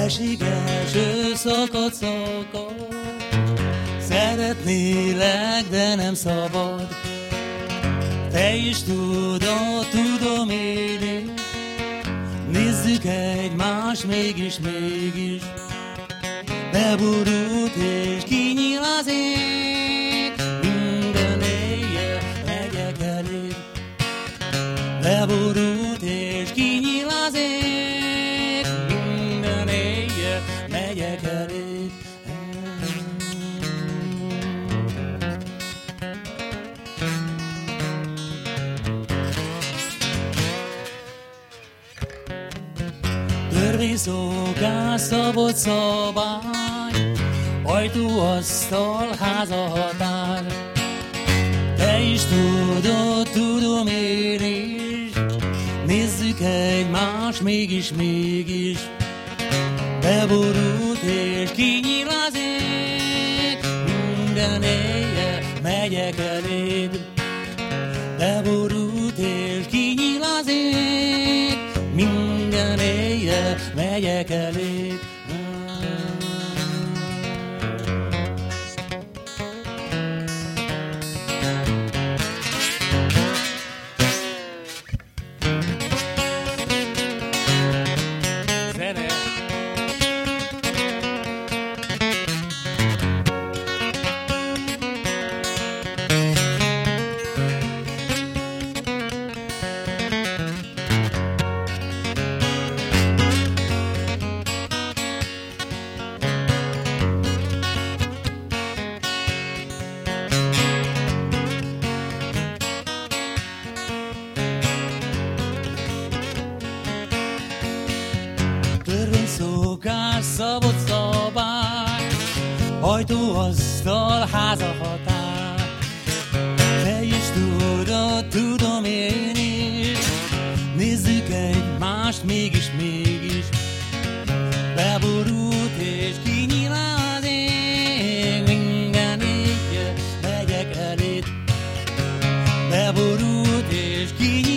Esik első szakad, szeretnélek, de nem szabad. Te is tudod, tudom én is, nézzük egymást mégis. Beborult és kinyíl az ég, minden éjjel megyek eléd. Beborult és kinyíl az ég, minden éjjel megyek eléd. Törvényszokás, szabad szabály, ajtó, asztal, háza, határ. Te is tudod, tudom én is, nézzük egymást mégis. Beborult és kinyíl az ég, minden éjjel megyek eléd. Beborult és kinyíl az ég, minden éjjel megyek eléd. Törvényszokás, szabad szabály, ajtó, asztal, háza, határ. Te is tudod, tudom én is, nézzük egymást mégis. Beborult és kinyíl az ég, minden éjjel megyek eléd. Beborult és kinyíl